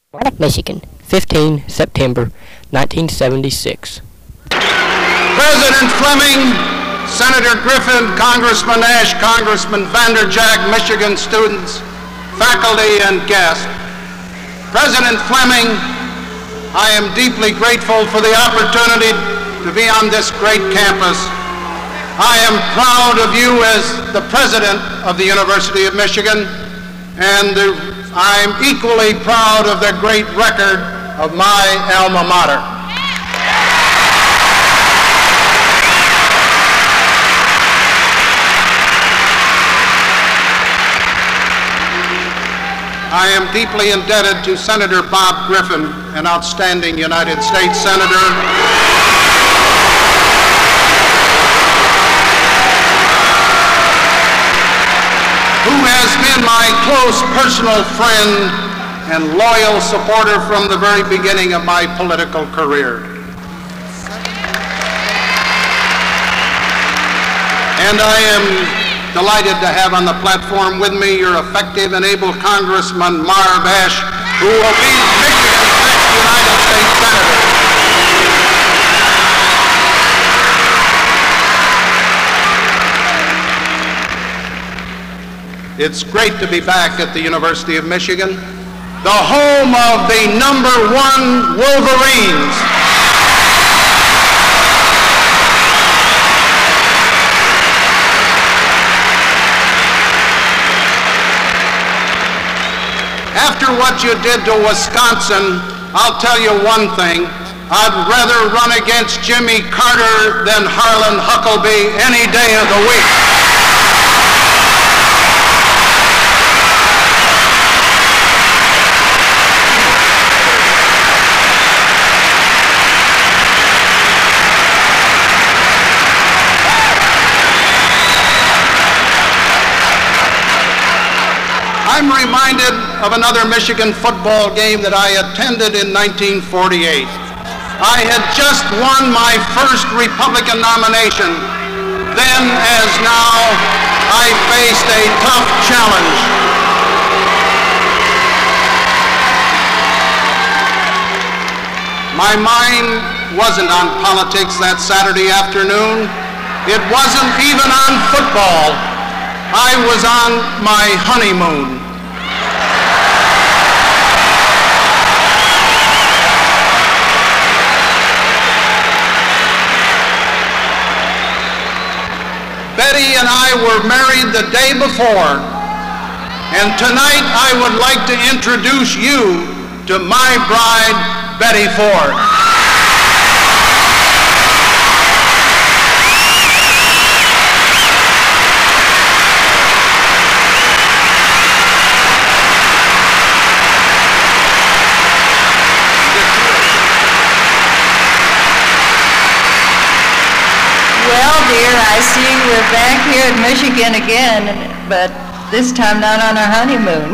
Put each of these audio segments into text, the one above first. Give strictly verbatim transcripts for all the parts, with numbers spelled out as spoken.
Michigan, fifteenth September nineteen seventy-six. President Fleming, Senator Griffin, Congressman Ash, Congressman Vanderjack, Michigan students, faculty, and guests. President Fleming, I am deeply grateful for the opportunity to be on this great campus. I am proud of you as the president of the University of Michigan, and I'm equally proud of the great record of my alma mater. I am deeply indebted to Senator Bob Griffin, an outstanding United States Senator, who has been my close personal friend and loyal supporter from the very beginning of my political career. And I am delighted to have on the platform with me your effective and able Congressman Marv Ash, who will be Michigan's next United States Senator. It's great to be back at the University of Michigan, the home of the number one Wolverines. After what you did to Wisconsin, I'll tell you one thing. I'd rather run against Jimmy Carter than Harlan Huckabee any day of the week. I'm reminded of another Michigan football game that I attended in nineteen forty-eight. I had just won my first Republican nomination. Then, as now, I faced a tough challenge. My mind wasn't on politics that Saturday afternoon. It wasn't even on football. I was on my honeymoon. Betty and I were married the day before, and tonight I would like to introduce you to my bride, Betty Ford. Well, dear, I see we're back here at Michigan again, but this time not on our honeymoon.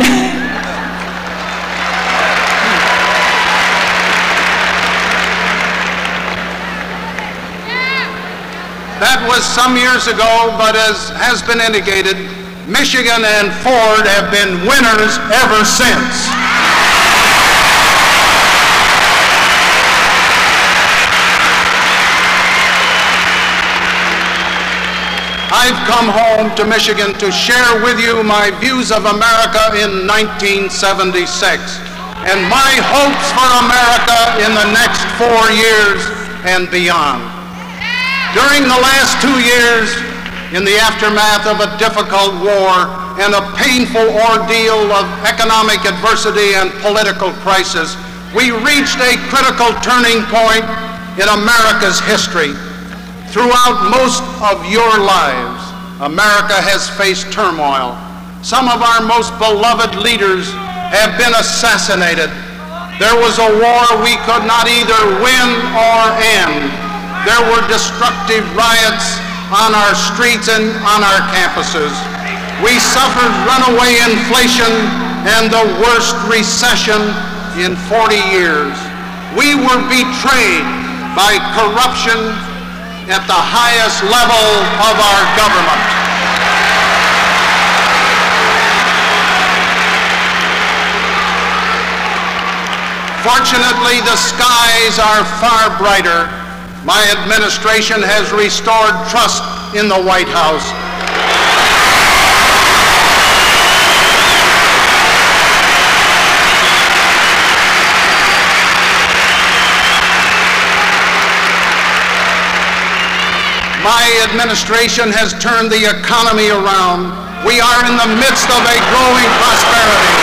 That was some years ago, but as has been indicated, Michigan and Ford have been winners ever since. I've come home to Michigan to share with you my views of America in nineteen seventy-six and my hopes for America in the next four years and beyond. During the last two years, in the aftermath of a difficult war and a painful ordeal of economic adversity and political crisis, we reached a critical turning point in America's history. Throughout most of your lives, America has faced turmoil. Some of our most beloved leaders have been assassinated. There was a war we could not either win or end. There were destructive riots on our streets and on our campuses. We suffered runaway inflation and the worst recession in forty years. We were betrayed by corruption at the highest level of our government. Fortunately, the skies are far brighter. My administration has restored trust in the White House. My administration has turned the economy around. We are in the midst of a growing prosperity.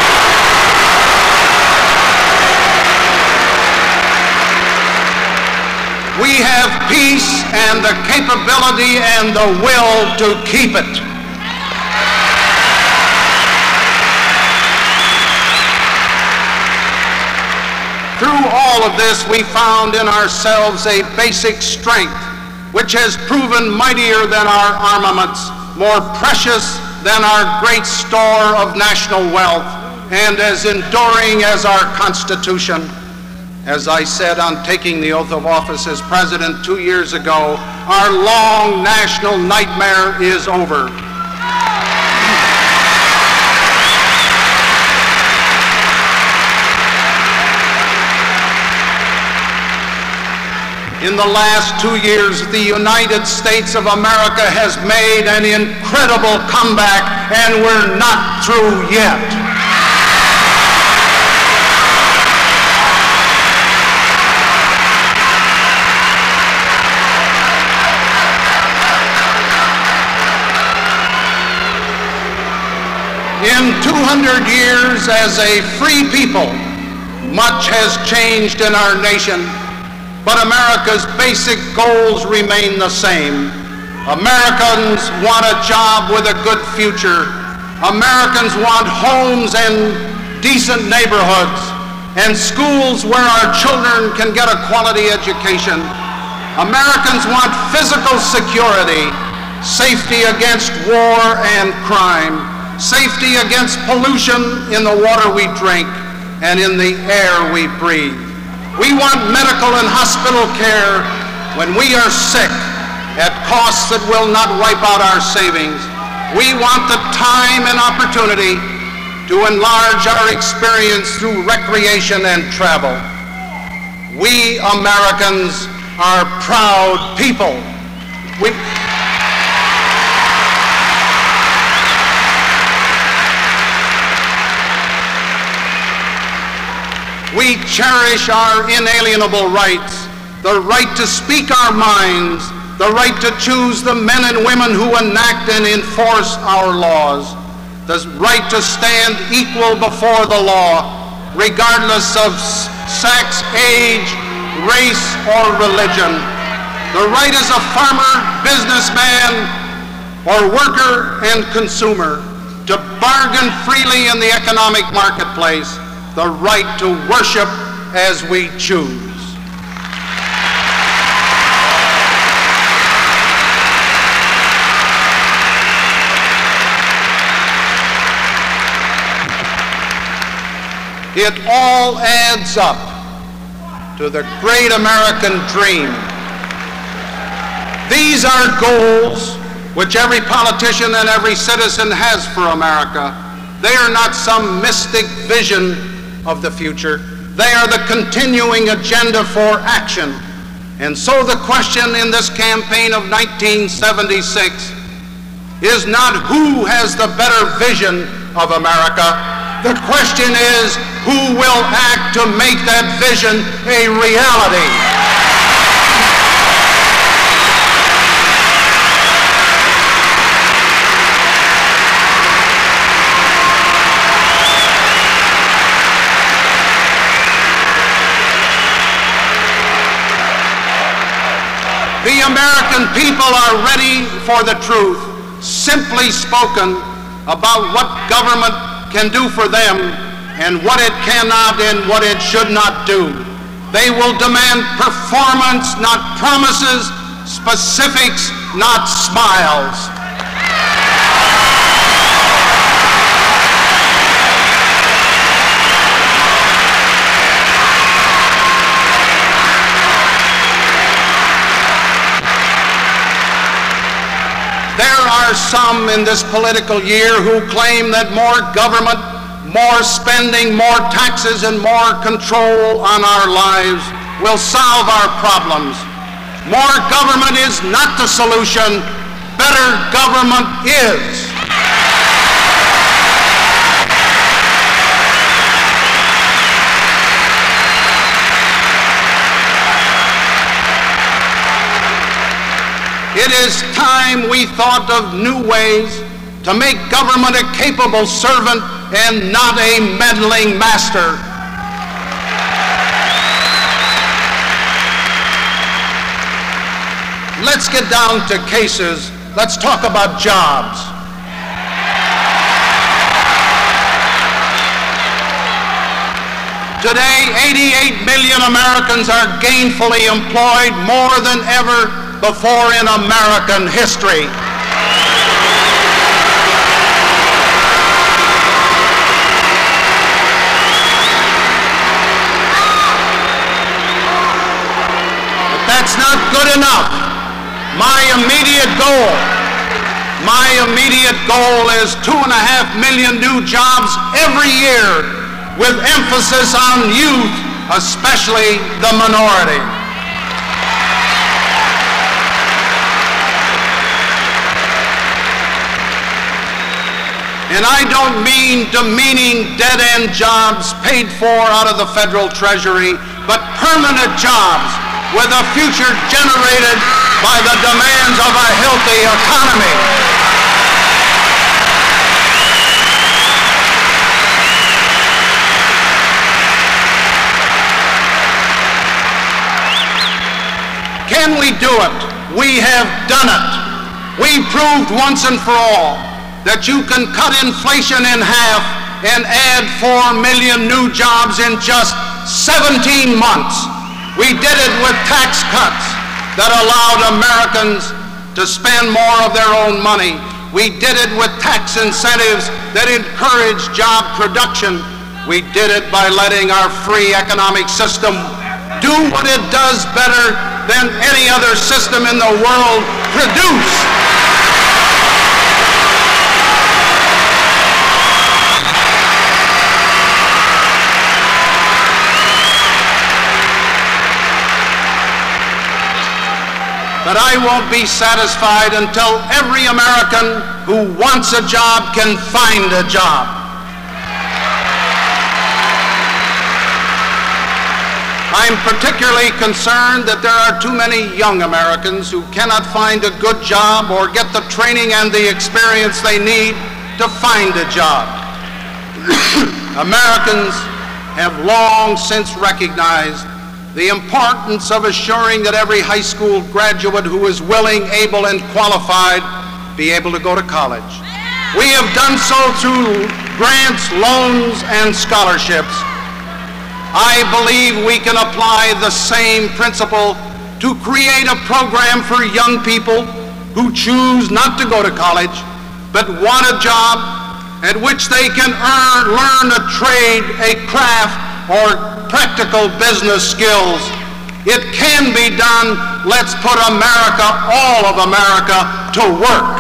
We have peace and the capability and the will to keep it. Through all of this, we found in ourselves a basic strength which has proven mightier than our armaments, more precious than our great store of national wealth, and as enduring as our Constitution. As I said on taking the oath of office as president two years ago, our long national nightmare is over. In the last two years, the United States of America has made an incredible comeback, and we're not through yet. In two hundred years as a free people, much has changed in our nation. But America's basic goals remain the same. Americans want a job with a good future. Americans want homes and decent neighborhoods and schools where our children can get a quality education. Americans want physical security, safety against war and crime, safety against pollution in the water we drink and in the air we breathe. We want medical and hospital care when we are sick at costs that will not wipe out our savings. We want the time and opportunity to enlarge our experience through recreation and travel. We Americans are proud people. We We cherish our inalienable rights, the right to speak our minds, the right to choose the men and women who enact and enforce our laws, the right to stand equal before the law, regardless of sex, age, race, or religion. The right as a farmer, businessman, or worker and consumer to bargain freely in the economic marketplace, the right to worship as we choose. It all adds up to the great American dream. These are goals which every politician and every citizen has for America. They are not some mystic vision of the future. They are the continuing agenda for action. And so the question in this campaign of nineteen seventy-six is not who has the better vision of America. The question is who will act to make that vision a reality. The American people are ready for the truth, simply spoken, about what government can do for them and what it cannot and what it should not do. They will demand performance, not promises, specifics, not smiles. There are some in this political year who claim that more government, more spending, more taxes, and more control on our lives will solve our problems. More government is not the solution. Better government is. It is time we thought of new ways to make government a capable servant and not a meddling master. Let's get down to cases. Let's talk about jobs. Today, eighty-eight million Americans are gainfully employed, more than ever before in American history. But that's not good enough. My immediate goal, my immediate goal is two and a half million new jobs every year, with emphasis on youth, especially the minority. And I don't mean demeaning dead-end jobs paid for out of the federal treasury, but permanent jobs with a future generated by the demands of a healthy economy. Can we do it? We have done it. We proved once and for all that you can cut inflation in half and add four million new jobs in just seventeen months. We did it with tax cuts that allowed Americans to spend more of their own money. We did it with tax incentives that encourage job production. We did it by letting our free economic system do what it does better than any other system in the world: produce. But I won't be satisfied until every American who wants a job can find a job. I'm particularly concerned that there are too many young Americans who cannot find a good job or get the training and the experience they need to find a job. Americans have long since recognized the importance of assuring that every high school graduate who is willing, able, and qualified be able to go to college. We have done so through grants, loans, and scholarships. I believe we can apply the same principle to create a program for young people who choose not to go to college but want a job at which they can earn, learn a trade, a craft, or practical business skills. It can be done. Let's put America, all of America, to work.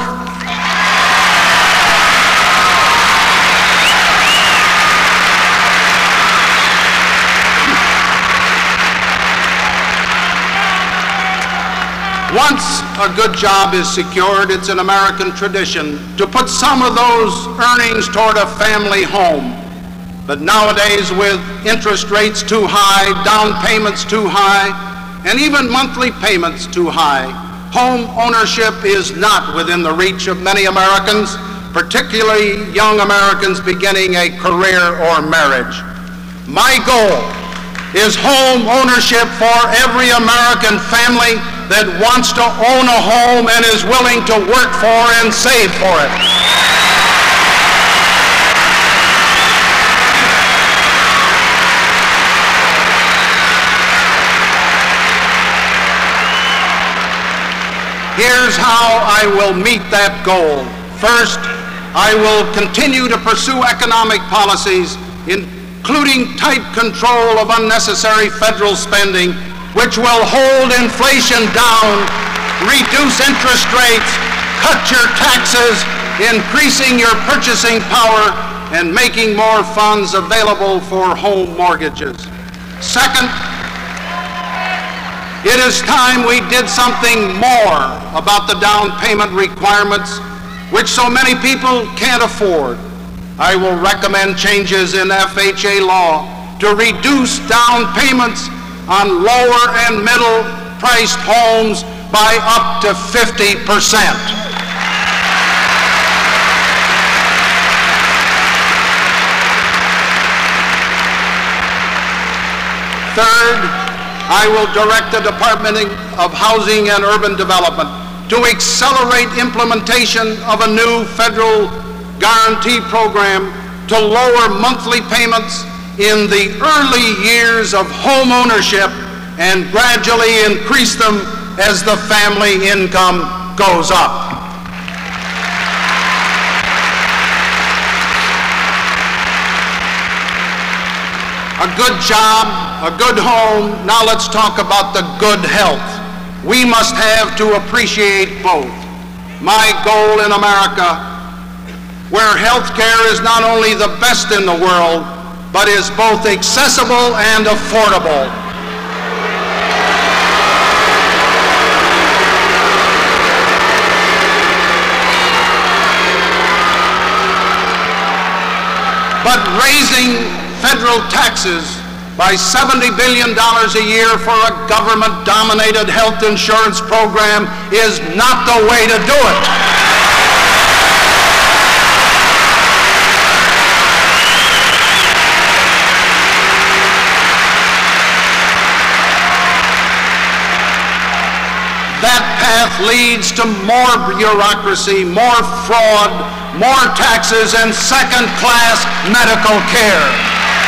Once a good job is secured, it's an American tradition to put some of those earnings toward a family home. But nowadays, with interest rates too high, down payments too high, and even monthly payments too high, home ownership is not within the reach of many Americans, particularly young Americans beginning a career or marriage. My goal is home ownership for every American family that wants to own a home and is willing to work for and save for it. Here's how I will meet that goal. First, I will continue to pursue economic policies, including tight control of unnecessary federal spending, which will hold inflation down, reduce interest rates, cut your taxes, increasing your purchasing power, and making more funds available for home mortgages. Second, it is time we did something more about the down payment requirements, which so many people can't afford. I will recommend changes in F H A law to reduce down payments on lower and middle priced homes by up to fifty percent. Third, I will direct the Department of Housing and Urban Development to accelerate implementation of a new federal guarantee program to lower monthly payments in the early years of home ownership and gradually increase them as the family income goes up. A good job, a good home. Now let's talk about the good health. We must have to appreciate both. My goal in America, where health care is not only the best in the world, but is both accessible and affordable. But raising federal taxes by seventy billion dollars a year for a government-dominated health insurance program is not the way to do it. That path leads to more bureaucracy, more fraud, more taxes, and second-class medical care.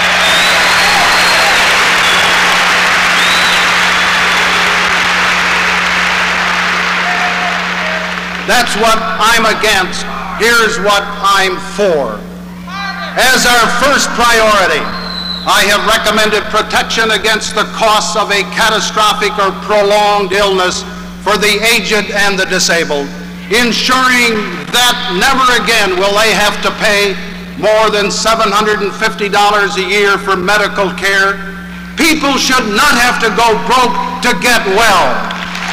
That's what I'm against. Here's what I'm for. As our first priority, I have recommended protection against the costs of a catastrophic or prolonged illness for the aged and the disabled, ensuring that never again will they have to pay more than seven hundred fifty dollars a year for medical care. People should not have to go broke to get well.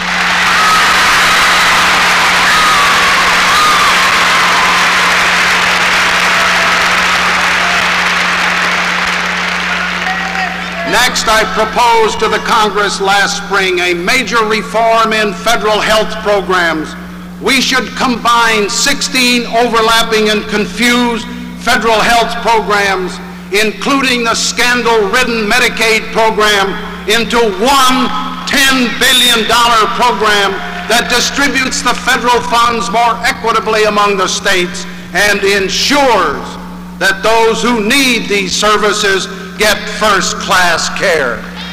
Next, I proposed to the Congress last spring a major reform in federal health programs. We should combine sixteen overlapping and confused federal health programs, including the scandal-ridden Medicaid program, into one ten billion dollar program that distributes the federal funds more equitably among the states and ensures that those who need these services get first-class care.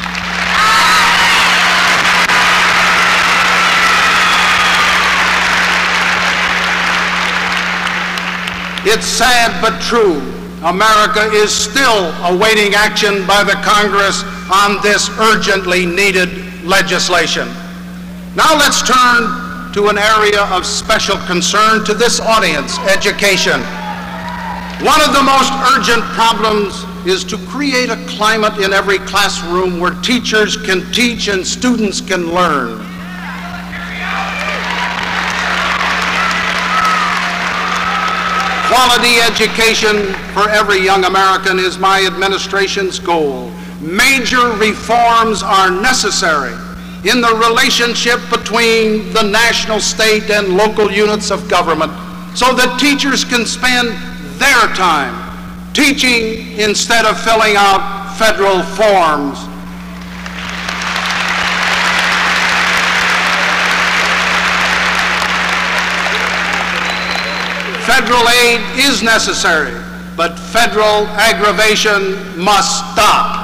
It's sad but true. America is still awaiting action by the Congress on this urgently needed legislation. Now let's turn to an area of special concern to this audience, education. One of the most urgent problems is to create a climate in every classroom where teachers can teach and students can learn. Quality education for every young American is my administration's goal. Major reforms are necessary in the relationship between the national, state, and local units of government so that teachers can spend their time teaching instead of filling out federal forms. Federal aid is necessary, but federal aggravation must stop.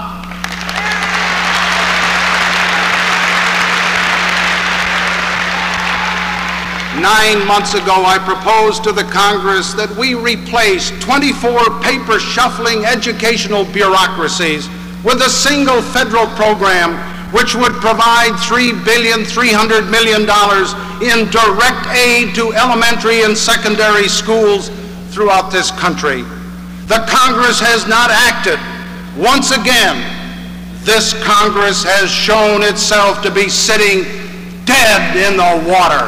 Nine months ago, I proposed to the Congress that we replace twenty-four paper-shuffling educational bureaucracies with a single federal program which would provide three billion three hundred million dollars in direct aid to elementary and secondary schools throughout this country. The Congress has not acted. Once again, this Congress has shown itself to be sitting dead in the water.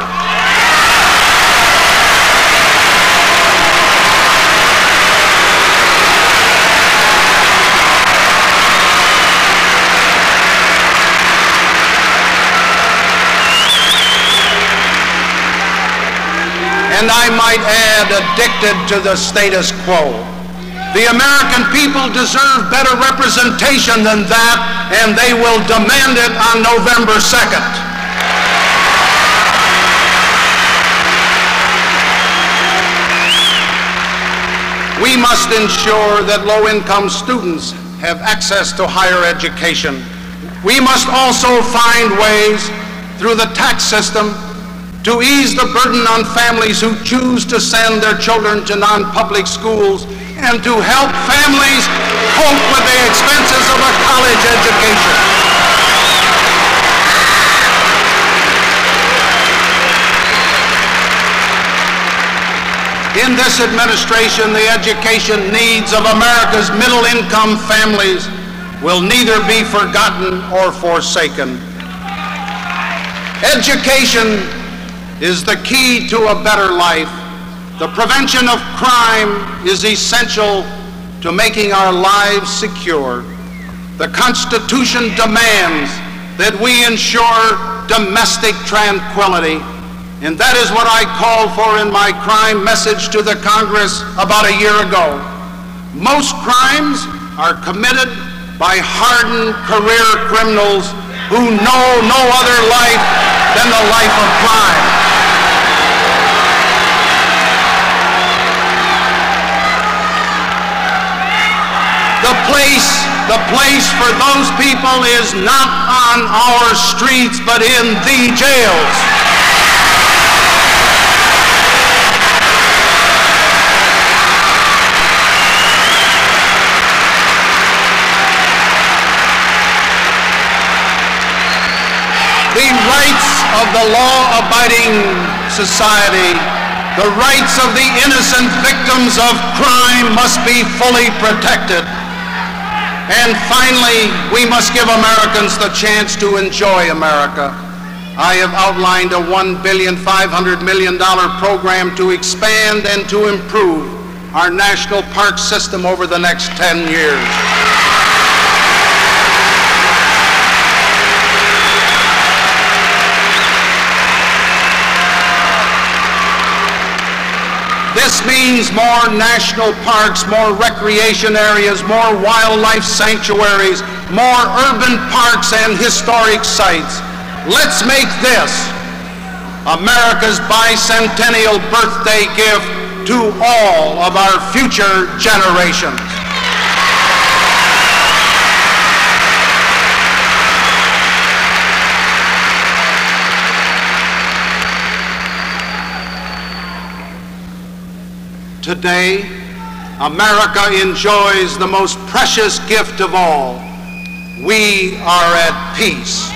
And I might add, addicted to the status quo. The American people deserve better representation than that, and they will demand it on November second. We must ensure that low-income students have access to higher education. We must also find ways through the tax system to ease the burden on families who choose to send their children to non-public schools and to help families cope with the expenses of a college education. In this administration, the education needs of America's middle-income families will neither be forgotten or forsaken. Education is the key to a better life. The prevention of crime is essential to making our lives secure. The Constitution demands that we ensure domestic tranquility, and that is what I called for in my crime message to the Congress about a year ago. Most crimes are committed by hardened career criminals who know no other life than the life of crime. The place, the place for those people is not on our streets, but in the jails. The rights of the law-abiding society, the rights of the innocent victims of crime must be fully protected. And finally, we must give Americans the chance to enjoy America. I have outlined a one billion five hundred million dollars program to expand and to improve our national park system over the next ten years. This means more national parks, more recreation areas, more wildlife sanctuaries, more urban parks and historic sites. Let's make this America's bicentennial birthday gift to all of our future generations. Today, America enjoys the most precious gift of all. We are at peace.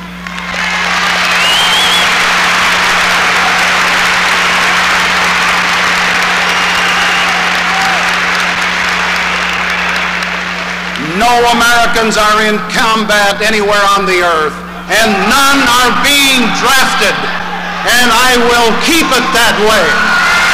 No Americans are in combat anywhere on the earth, and none are being drafted, and I will keep it that way.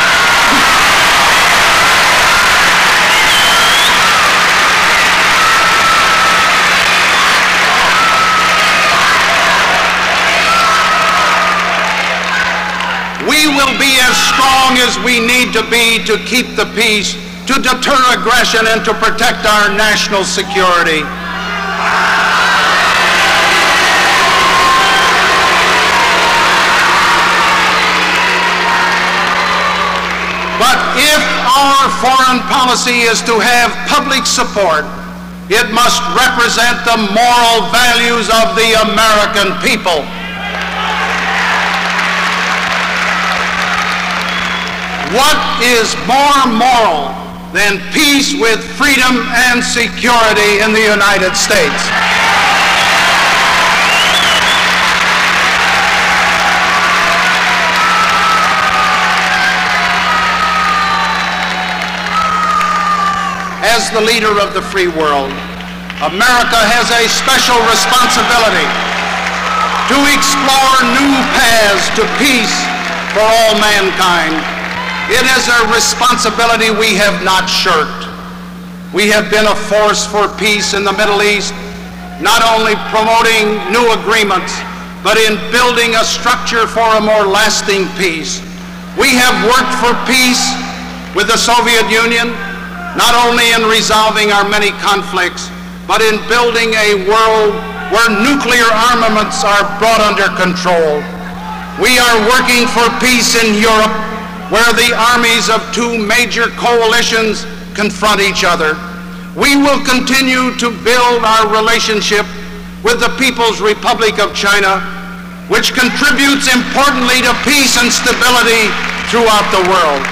We will be as strong as we need to be to keep the peace, to deter aggression, and to protect our national security. But if our foreign policy is to have public support, it must represent the moral values of the American people. What is more moral than peace with freedom and security in the United States? as the leader of the free world, America has a special responsibility to explore new paths to peace for all mankind. It is a responsibility we have not shirked. We have been a force for peace in the Middle East, not only promoting new agreements, but in building a structure for a more lasting peace. We have worked for peace with the Soviet Union, not only in resolving our many conflicts, but in building a world where nuclear armaments are brought under control. We are working for peace in Europe, where the armies of two major coalitions confront each other. We will continue to build our relationship with the People's Republic of China, which contributes importantly to peace and stability throughout the world.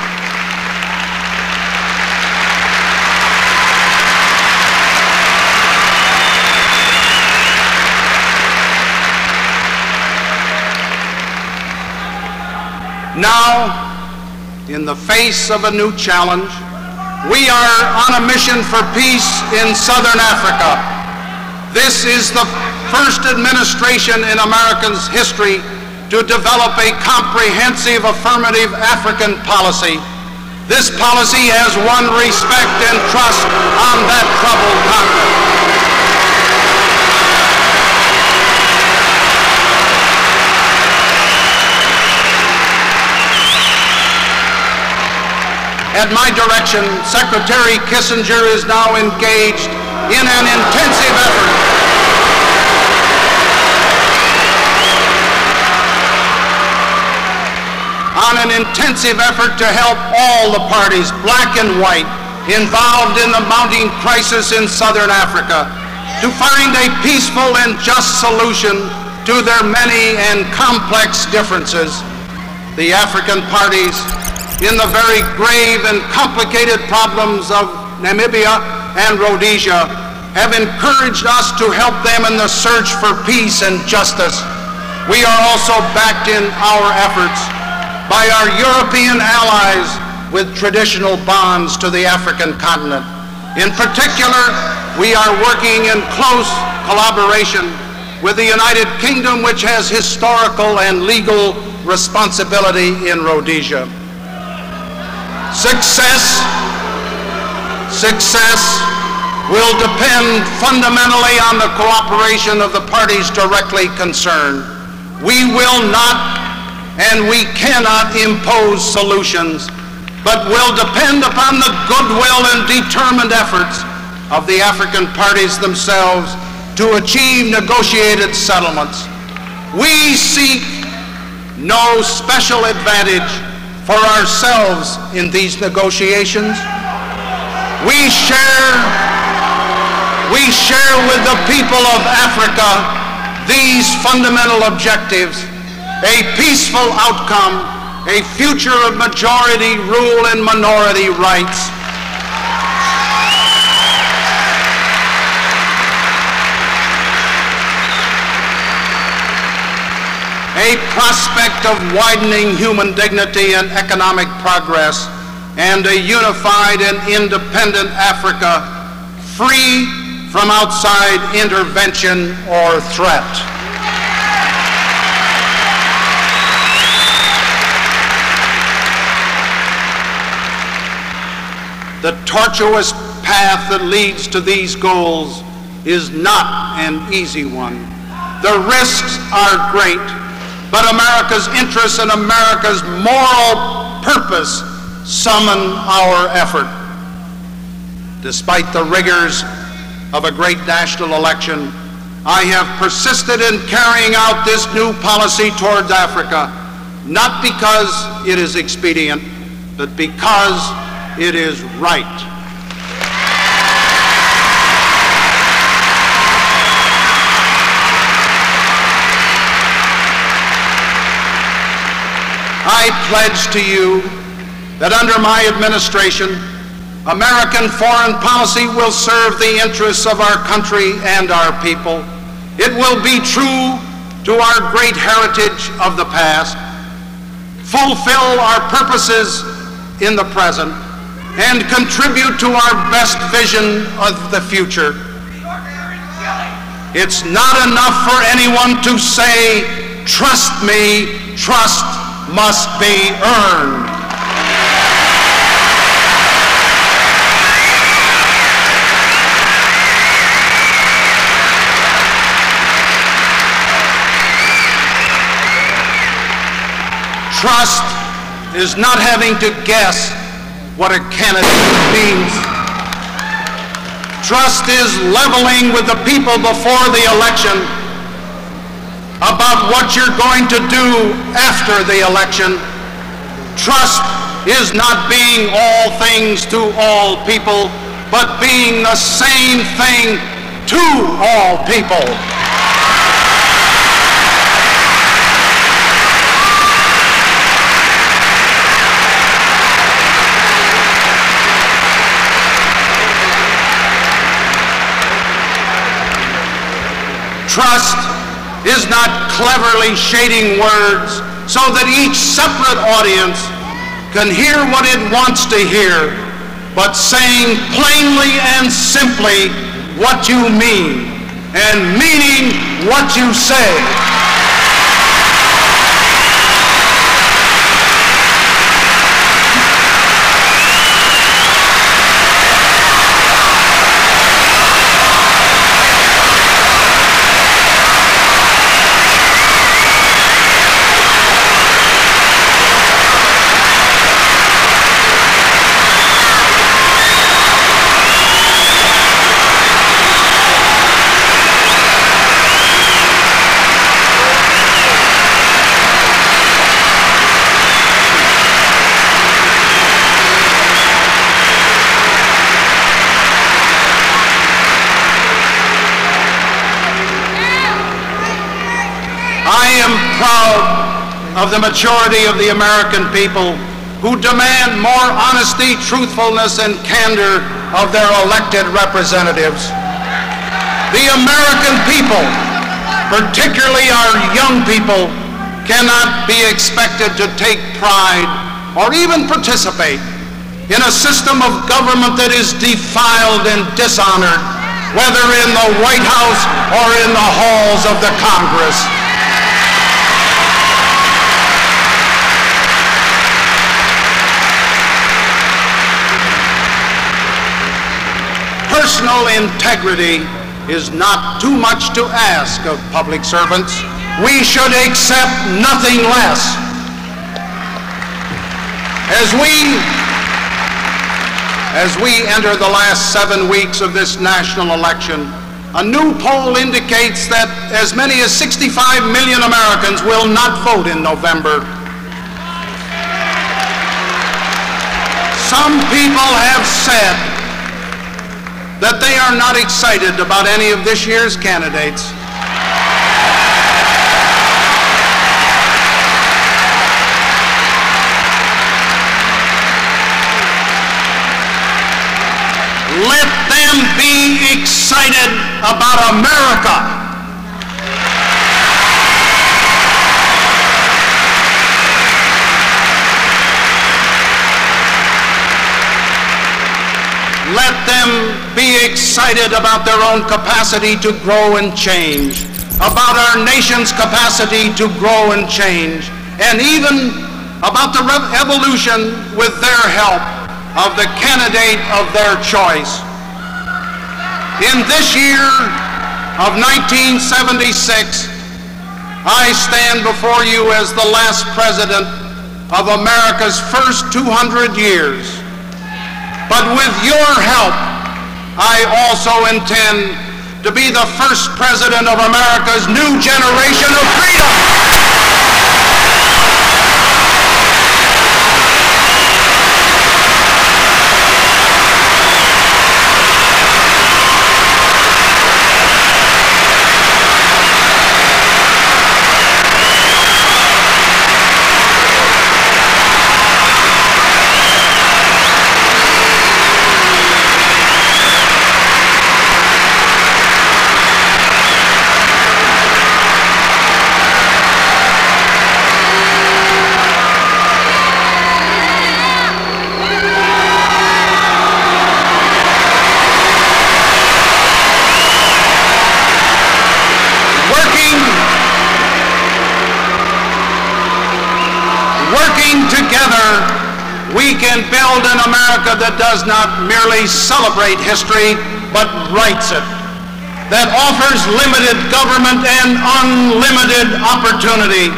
Now, in the face of a new challenge, we are on a mission for peace in Southern Africa. This is the first administration in America's history to develop a comprehensive affirmative African policy. This policy has won respect and trust on that troubled continent. At my direction, Secretary Kissinger is now engaged in an intensive effort on an intensive effort to help all the parties, black and white, involved in the mounting crisis in Southern Africa, to find a peaceful and just solution to their many and complex differences. The African parties, in the very grave and complicated problems of Namibia and Rhodesia, have encouraged us to help them in the search for peace and justice. We are also backed in our efforts by our European allies with traditional bonds to the African continent. In particular, we are working in close collaboration with the United Kingdom, which has historical and legal responsibility in Rhodesia. Success, success will depend fundamentally on the cooperation of the parties directly concerned. We will not and we cannot impose solutions, but will depend upon the goodwill and determined efforts of the African parties themselves to achieve negotiated settlements. We seek no special advantage for ourselves in these negotiations. We share, we share with the people of Africa these fundamental objectives: a peaceful outcome, a future of majority rule and minority rights, a prospect of widening human dignity and economic progress, and a unified and independent Africa, free from outside intervention or threat. The tortuous path that leads to these goals is not an easy one. The risks are great, but America's interests and America's moral purpose summon our effort. Despite the rigors of a great national election, I have persisted in carrying out this new policy towards Africa, not because it is expedient, but because it is right. I pledge to you that under my administration, American foreign policy will serve the interests of our country and our people. It will be true to our great heritage of the past, fulfill our purposes in the present, and contribute to our best vision of the future. It's not enough for anyone to say, "Trust me," trust must be earned. Trust is not having to guess what a candidate means. Trust is leveling with the people before the election about what you're going to do after the election. Trust is not being all things to all people, but being the same thing to all people. Trust is not cleverly shading words so that each separate audience can hear what it wants to hear, but saying plainly and simply what you mean and meaning what you say. I am proud of the majority of the American people who demand more honesty, truthfulness, and candor of their elected representatives. The American people, particularly our young people, cannot be expected to take pride or even participate in a system of government that is defiled and dishonored, whether in the White House or in the halls of the Congress. Personal integrity is not too much to ask of public servants. We should accept nothing less. As we, as we enter the last seven weeks of this national election, a new poll indicates that as many as sixty-five million Americans will not vote in November. Some people have said that they are not excited about any of this year's candidates. Let them be excited about America. Let them be excited about their own capacity to grow and change, about our nation's capacity to grow and change, and even about the evolution with their help of the candidate of their choice. In this year of nineteen seventy-six, I stand before you as the last president of America's first two hundred years. But with your help, I also intend to be the first president of America's new generation of freedom. together, we can build an America that does not merely celebrate history, but writes it, that offers limited government and unlimited opportunity,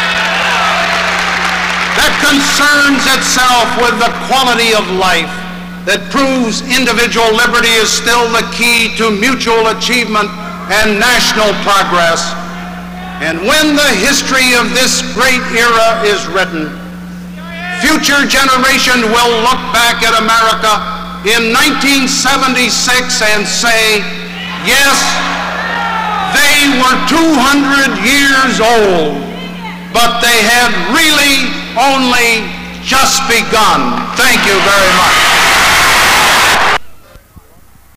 that concerns itself with the quality of life, that proves individual liberty is still the key to mutual achievement and national progress. And when the history of this great era is written, future generations will look back at America in nineteen seventy-six and say, yes, they were two hundred years old, but they had really only just begun. Thank you very much.